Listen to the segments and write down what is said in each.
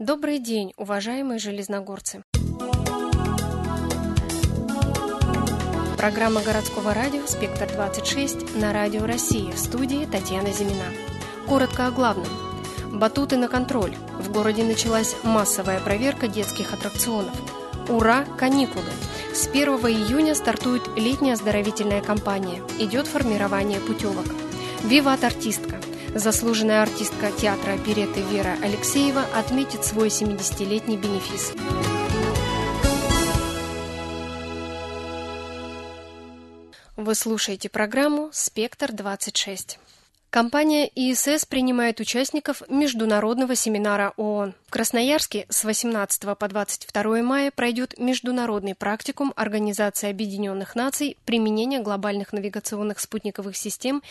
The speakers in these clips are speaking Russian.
Добрый день, уважаемые железногорцы! Программа городского радио «Спектр-26» на Радио России, в студии Татьяна Зимина. Коротко о главном. Батуты на контроль. В городе началась массовая проверка детских аттракционов. Ура, каникулы! С 1 июня стартует летняя оздоровительная кампания. Идет формирование путевок. Виват артистка! Заслуженная артистка театра оперетты Вера Алексеева отметит свой 70-летний бенефис. Вы слушаете программу «Спектр-26». Компания ИСС принимает участников международного семинара ООН. В Красноярске с 18 по 22 мая пройдет международный практикум Организации Объединенных Наций применения глобальных навигационных спутниковых систем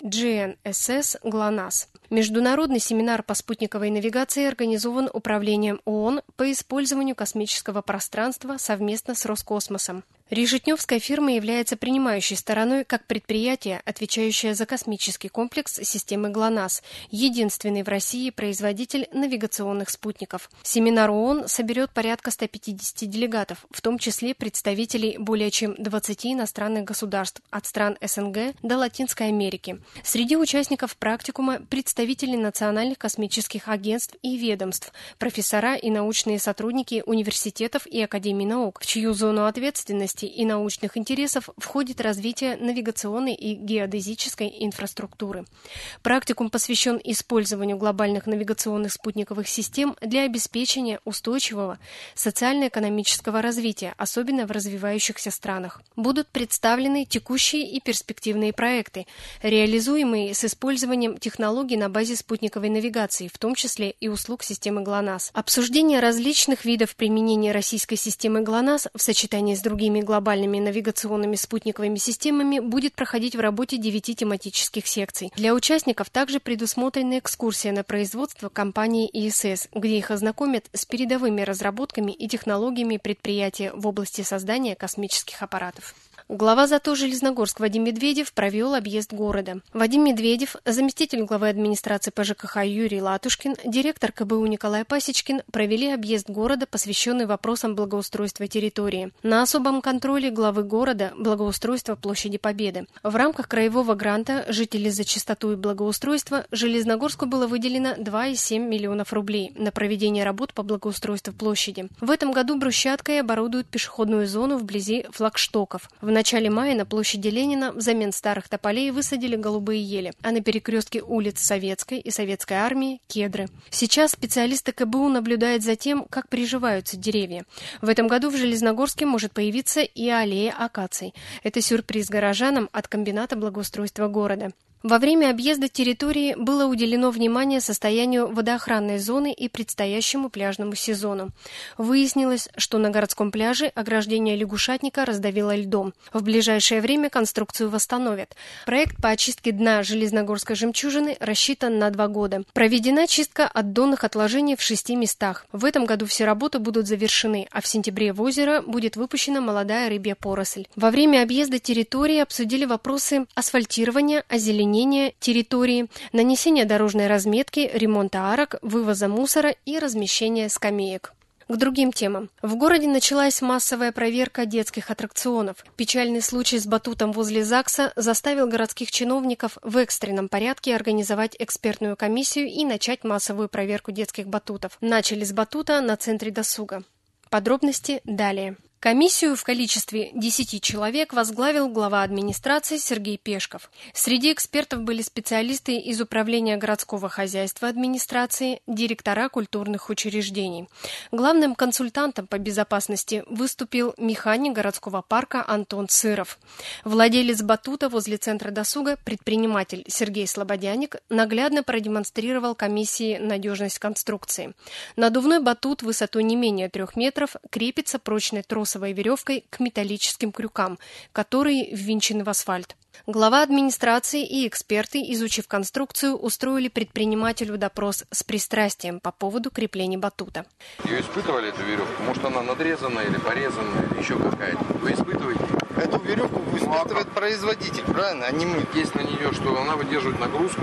GNSS ГЛОНАСС. Международный семинар по спутниковой навигации организован Управлением ООН по использованию космического пространства совместно с Роскосмосом. Решетневская фирма является принимающей стороной как предприятие, отвечающее за космический комплекс системы ГЛОНАСС, единственный в России производитель навигационных спутников. Семинар ООН соберет порядка 150 делегатов, в том числе представителей более чем 20 иностранных государств, от стран СНГ до Латинской Америки. Среди участников практикума представители национальных космических агентств и ведомств, профессора и научные сотрудники университетов и академий наук, в чью зону ответственности и научных интересов входит развитие навигационной и геодезической инфраструктуры. Практикум посвящен использованию глобальных навигационных спутниковых систем для обеспечения устойчивого социально-экономического развития, особенно в развивающихся странах. Будут представлены текущие и перспективные проекты, реализуемые с использованием технологий на базе спутниковой навигации, в том числе и услуг системы ГЛОНАСС. Обсуждение различных видов применения российской системы ГЛОНАСС в сочетании с другими глобальными навигационными спутниковыми системами будет проходить в работе 9 тематических секций. Для участников также предусмотрена экскурсия на производство компании ИСС, где их ознакомят с передовыми разработками и технологиями предприятия в области создания космических аппаратов. Глава ЗАТО Железногорск Вадим Медведев провел объезд города. Вадим Медведев, заместитель главы администрации по ЖКХ Юрий Латушкин, директор КБУ Николай Пасечкин провели объезд города, посвященный вопросам благоустройства территории. На особом контроле главы города благоустройство площади Победы. В рамках краевого гранта «Жители за чистоту и благоустройство» Железногорску было выделено 2,7 миллионов рублей на проведение работ по благоустройству площади. В этом году брусчаткой оборудуют пешеходную зону вблизи флагштоков. В начале мая на площади Ленина взамен старых тополей высадили голубые ели, а на перекрестке улиц Советской и Советской армии – кедры. Сейчас специалисты КБУ наблюдают за тем, как приживаются деревья. В этом году в Железногорске может появиться и аллея акаций. Это сюрприз горожанам от комбината благоустройства города. Во время объезда территории было уделено внимание состоянию водоохранной зоны и предстоящему пляжному сезону. Выяснилось, что на городском пляже ограждение лягушатника раздавило льдом. В ближайшее время конструкцию восстановят. Проект по очистке дна Железногорской жемчужины рассчитан на 2 года. Проведена чистка от донных отложений в 6 местах. В этом году все работы будут завершены, а в сентябре в озеро будет выпущена молодая рыбья поросль. Во время объезда территории обсудили вопросы асфальтирования, озеленения территории, нанесения дорожной разметки, ремонта арок, вывоза мусора и размещения скамеек. К другим темам. В городе началась массовая проверка детских аттракционов. Печальный случай с батутом возле ЗАГСа заставил городских чиновников в экстренном порядке организовать экспертную комиссию и начать массовую проверку детских батутов. Начали с батута на центре досуга. Подробности далее. Комиссию в количестве 10 человек возглавил глава администрации Сергей Пешков. Среди экспертов были специалисты из Управления городского хозяйства администрации, директора культурных учреждений. Главным консультантом по безопасности выступил механик городского парка Антон Сыров. Владелец батута возле центра досуга, предприниматель Сергей Слободяник, наглядно продемонстрировал комиссии надежность конструкции. Надувной батут высотой не менее 3 метров крепится прочной тросом веревкой к металлическим крюкам, которые ввинчены в асфальт. Глава администрации и эксперты, изучив конструкцию, устроили предпринимателю допрос с пристрастием по поводу крепления батута. Ее испытывали, эту веревку? Может, она надрезана или порезана, или еще какая-то? Вы испытываете? Эту веревку испытывает производитель, правильно, а не мы. Есть на нее, что она выдерживает нагрузку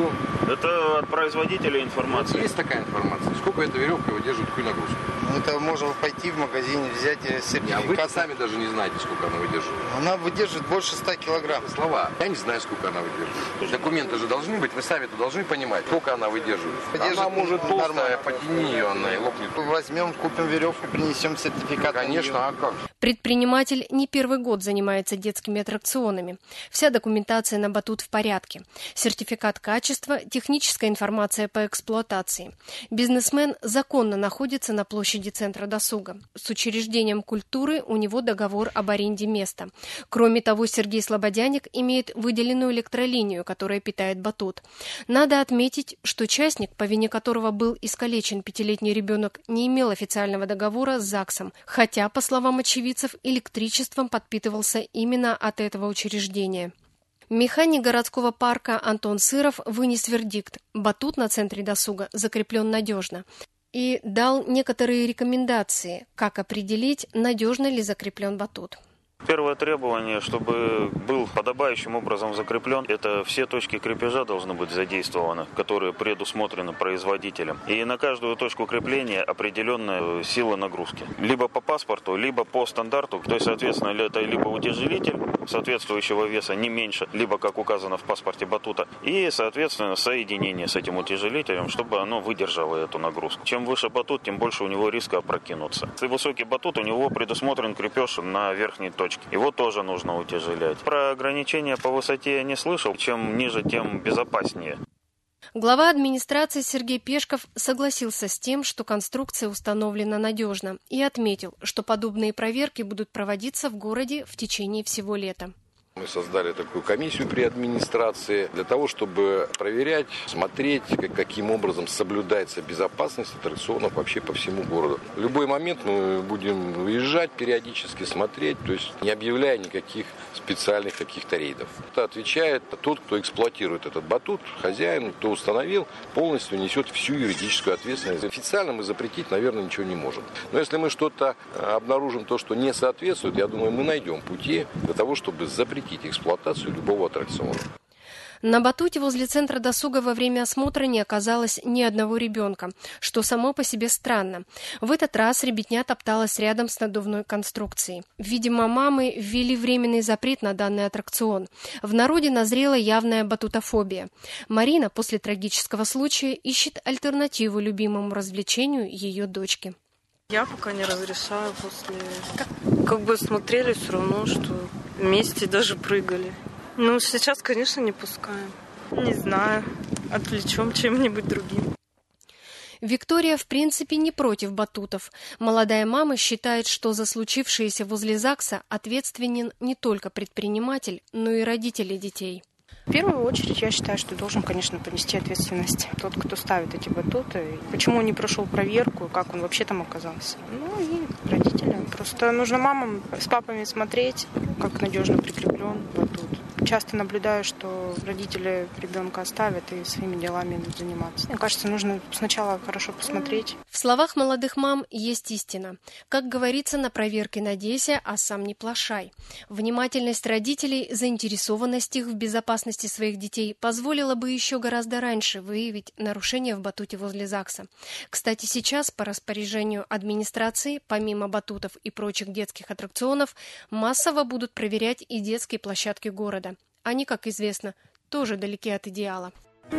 Это от производителя информация. Есть такая информация? Сколько эта веревка выдерживает, какую нагрузку? Это можно пойти в магазине, взять сертификат. А вы сами даже не знаете, сколько она выдерживает. Она выдерживает больше 100 килограмм. Слова. Я не знаю, сколько она выдерживает. Документы же должны быть, вы сами-то должны понимать, сколько она выдерживает. Она может толстая, потяни ее, она и лопнет. Возьмем, купим веревку, принесем сертификат. Конечно, а как? Предприниматель не первый год занимается детскими аттракционами. Вся документация на батут в порядке. Сертификат качества, техническая информация по эксплуатации. Бизнесмен законно находится на площади Центра досуга. С учреждением культуры у него договор об аренде места. Кроме того, Сергей Слободяник имеет выделенную электролинию, которая питает батут. Надо отметить, что частник, по вине которого был искалечен 5-летний ребенок, не имел официального договора с ЗАГСом, хотя, по словам очевидцев, электричеством подпитывался именно от этого учреждения. Механик городского парка Антон Сыров вынес вердикт: батут на Центре досуга закреплен надежно, и дал некоторые рекомендации, как определить, надежно ли закреплен батут. Первое требование, чтобы был подобающим образом закреплен, это все точки крепежа должны быть задействованы, которые предусмотрены производителем. И на каждую точку крепления определенная сила нагрузки. Либо по паспорту, либо по стандарту. То есть, соответственно, это либо утяжелитель соответствующего веса не меньше, либо, как указано в паспорте батута, и, соответственно, соединение с этим утяжелителем, чтобы оно выдержало эту нагрузку. Чем выше батут, тем больше у него риска опрокинуться. Если высокий батут, у него предусмотрен крепеж на верхней точке. Его тоже нужно утяжелять. Про ограничения по высоте я не слышал. Чем ниже, тем безопаснее. Глава администрации Сергей Пешков согласился с тем, что конструкция установлена надежно, и отметил, что подобные проверки будут проводиться в городе в течение всего лета. Мы создали такую комиссию при администрации для того, чтобы проверять, смотреть, каким образом соблюдается безопасность аттракционов вообще по всему городу. В любой момент мы будем выезжать периодически, смотреть, то есть не объявляя никаких специальных каких-то рейдов. Это отвечает тот, кто эксплуатирует этот батут, хозяин, кто установил, полностью несет всю юридическую ответственность. Официально мы запретить, наверное, ничего не можем. Но если мы что-то обнаружим, то, что не соответствует, я думаю, мы найдем пути для того, чтобы запретить эксплуатацию любого аттракциона. На батуте возле Центра досуга во время осмотра не оказалось ни одного ребенка, что само по себе странно. В этот раз ребятня топталась рядом с надувной конструкцией. Видимо, мамы ввели временный запрет на данный аттракцион. В народе назрела явная батутофобия. Марина после трагического случая ищет альтернативу любимому развлечению ее дочки. Я пока не разрешаю после... Как бы смотрели все равно, что вместе даже прыгали. Ну, сейчас, конечно, не пускаем. Не знаю, отвлечем чем-нибудь другим. Виктория, в принципе, не против батутов. Молодая мама считает, что за случившееся возле ЗАГСа ответственен не только предприниматель, но и родители детей. В первую очередь, я считаю, что должен, конечно, понести ответственность тот, кто ставит эти батуты. Почему он не прошел проверку, как он вообще там оказался. Ну и родители. Просто нужно мамам с папами смотреть, как надежно прикреплен батут. Часто наблюдаю, что родители ребенка оставят и своими делами заниматься. Мне кажется, нужно сначала хорошо посмотреть. В словах молодых мам есть истина. Как говорится, на проверке надейся, а сам не плашай. Внимательность родителей, заинтересованность их в безопасности своих детей позволила бы еще гораздо раньше выявить нарушения в батуте возле ЗАГСа. Кстати, сейчас по распоряжению администрации, помимо батутов и прочих детских аттракционов, массово будут проверять и детские площадки города. Они, как известно, тоже далеки от идеала.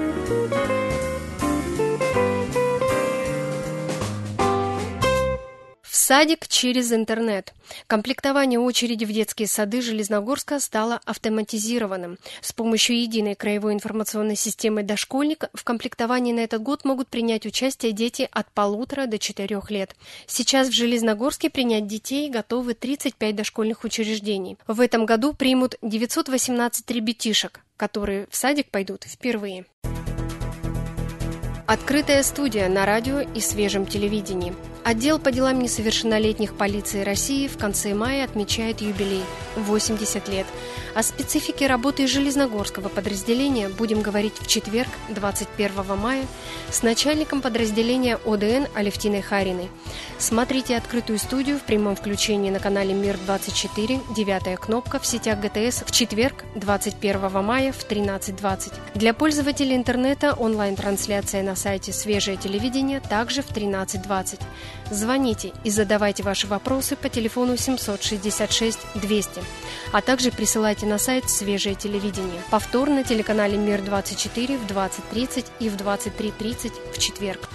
В садик через интернет. Комплектование очереди в детские сады Железногорска стало автоматизированным. С помощью единой краевой информационной системы «Дошкольник» в комплектовании на этот год могут принять участие дети от 1,5 до 4 лет. Сейчас в Железногорске принять детей готовы 35 дошкольных учреждений. В этом году примут 918 ребятишек, которые в садик пойдут впервые. Открытая студия на радио и свежем телевидении. Отдел по делам несовершеннолетних полиции России в конце мая отмечает юбилей – 80 лет. О специфике работы железногорского подразделения будем говорить в четверг, 21 мая, с начальником подразделения ОДН Алевтиной Хариной. Смотрите открытую студию в прямом включении на канале Мир-24, 9-я кнопка в сетях ГТС в четверг, 21 мая в 13:20. Для пользователей интернета онлайн-трансляция на сайте «Свежее телевидение» также в 13:20. Звоните и задавайте ваши вопросы по телефону 766 200, а также присылайте на сайт «Свежее телевидение». Повтор на телеканале Мир-24 в 20:30 и в 23:30 в четверг.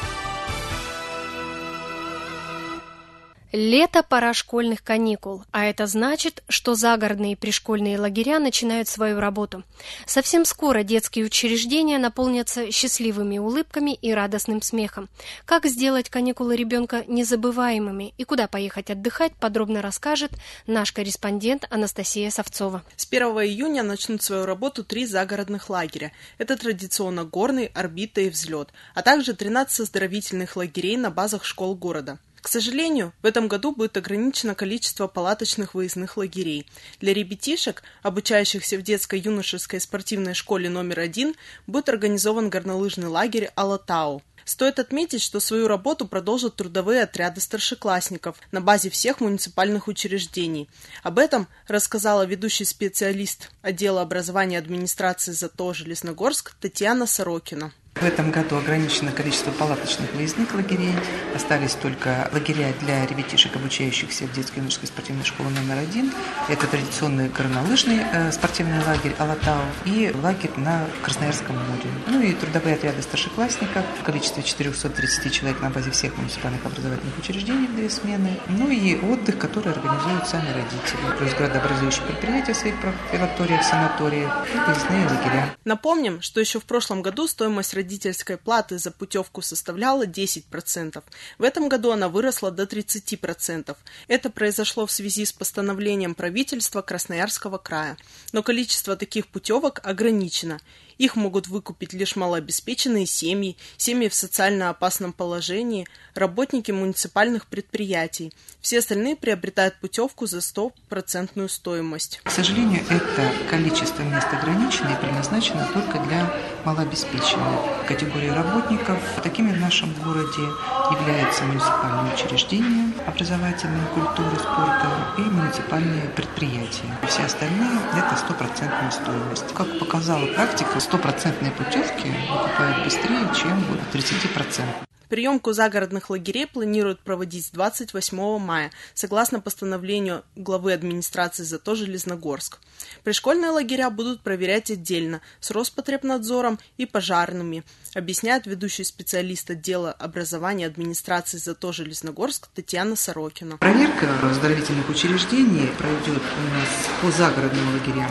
Лето – пора школьных каникул, а это значит, что загородные и пришкольные лагеря начинают свою работу. Совсем скоро детские учреждения наполнятся счастливыми улыбками и радостным смехом. Как сделать каникулы ребенка незабываемыми и куда поехать отдыхать, подробно расскажет наш корреспондент Анастасия Савцова. С 1 июня начнут свою работу 3 загородных лагеря. Это традиционно Горный, Орбита и Взлет, а также 13 оздоровительных лагерей на базах школ города. К сожалению, в этом году будет ограничено количество палаточных выездных лагерей. Для ребятишек, обучающихся в детско-юношеской спортивной школе номер 1, будет организован горнолыжный лагерь Алатау. Стоит отметить, что свою работу продолжат трудовые отряды старшеклассников на базе всех муниципальных учреждений. Об этом рассказала ведущий специалист отдела образования администрации ЗАТО Железногорск Татьяна Сорокина. В этом году ограничено количество палаточных выездных лагерей. Остались только лагеря для ребятишек, обучающихся в детско-юношеской спортивной школе номер 1. Это традиционный горнолыжный спортивный лагерь Алатау и лагерь на Красноярском море. Ну и трудовые отряды старшеклассников в количестве 430 человек на базе всех муниципальных образовательных учреждений в 2 смены. Ну и отдых, который организуют сами родители. Плюс градообразующие предприятия в своих профилакториях, санаториях и выездные лагеря. Напомним, что еще в прошлом году стоимость родительской платы за путевку составляла 10%. В этом году она выросла до 30%. Это произошло в связи с постановлением правительства Красноярского края. Но количество таких путевок ограничено. Их могут выкупить лишь малообеспеченные семьи, семьи в социально опасном положении, работники муниципальных предприятий. Все остальные приобретают путевку за 100% стоимость. К сожалению, это количество мест ограничено и предназначено только для малообеспеченной категории работников. Такими в нашем городе являются муниципальные учреждения образовательной, культуры, спорта и муниципальные предприятия. Все остальные – это 100% стоимость. Как показала практика, 100% путевки выкупают быстрее, чем 30%. Приемку загородных лагерей планируют проводить с 28 мая, согласно постановлению главы администрации ЗАТО Железногорск. Пришкольные лагеря будут проверять отдельно, с Роспотребнадзором и пожарными, объясняет ведущий специалист отдела образования администрации ЗАТО Железногорск Татьяна Сорокина. Проверка оздоровительных учреждений пройдет у нас по загородным лагерям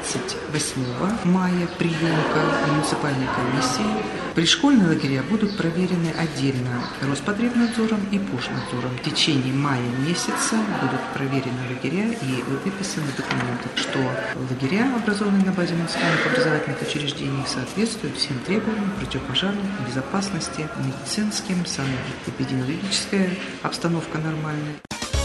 28 мая, приемка муниципальной комиссии. Пришкольные лагеря будут проверены отдельно Роспотребнадзором и Пушнадзором. В течение мая месяца будут проверены лагеря и выписаны документы, что лагеря, образованные на базе муниципальных образовательных учреждений, соответствуют всем требованиям противопожарной безопасности, медицинским, санэпидемиологическая обстановка нормальная.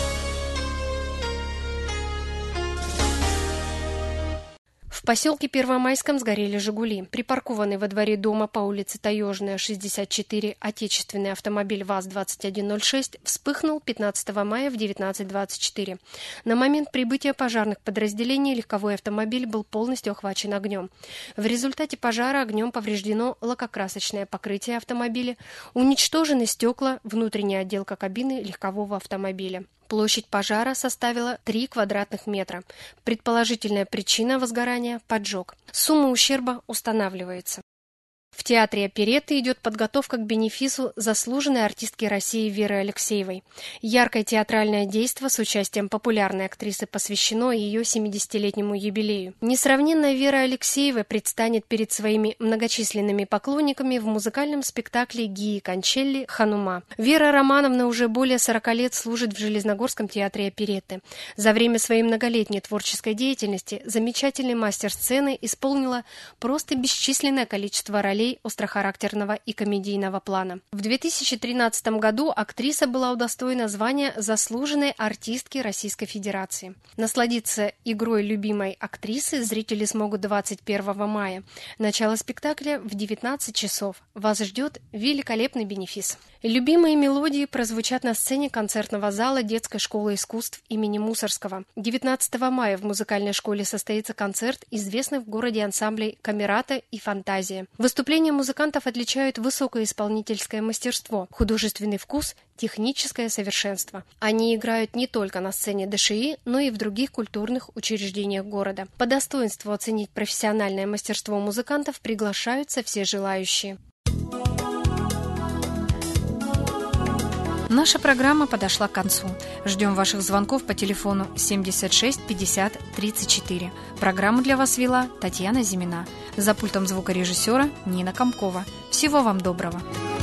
В поселке Первомайском сгорели «Жигули». Припаркованный во дворе дома по улице Таежная, 64, отечественный автомобиль ВАЗ-2106 вспыхнул 15 мая в 19:24. На момент прибытия пожарных подразделений легковой автомобиль был полностью охвачен огнем. В результате пожара огнем повреждено лакокрасочное покрытие автомобиля, уничтожены стекла, внутренняя отделка кабины легкового автомобиля. Площадь пожара составила 3 квадратных метра. Предположительная причина возгорания – поджог. Сумма ущерба устанавливается. В театре оперетты идет подготовка к бенефису заслуженной артистки России Веры Алексеевой. Яркое театральное действо с участием популярной актрисы посвящено ее 70-летнему юбилею. Несравненная Вера Алексеева предстанет перед своими многочисленными поклонниками в музыкальном спектакле Гии Кончелли «Ханума». Вера Романовна уже более 40 лет служит в Железногорском театре оперетты. За время своей многолетней творческой деятельности замечательный мастер сцены исполнила просто бесчисленное количество ролей ролей острохарактерного и комедийного плана. В 2013 году актриса была удостоена звания заслуженной артистки Российской Федерации. Насладиться игрой любимой актрисы зрители смогут 21 мая. Начало спектакля в 19 часов. Вас ждет великолепный бенефис. Любимые мелодии прозвучат на сцене концертного зала детской школы искусств имени Мусорского. 19 мая в музыкальной школе состоится концерт известных в городе ансамблей «Камерата» и «Фантазия». Выступления музыкантов отличают высокое исполнительское мастерство, художественный вкус, техническое совершенство. Они играют не только на сцене ДШИ, но и в других культурных учреждениях города. По достоинству оценить профессиональное мастерство музыкантов приглашаются все желающие. Наша программа подошла к концу. Ждем ваших звонков по телефону 76 50 34. Программу для вас вела Татьяна Зимина. За пультом звукорежиссера Нина Комкова. Всего вам доброго.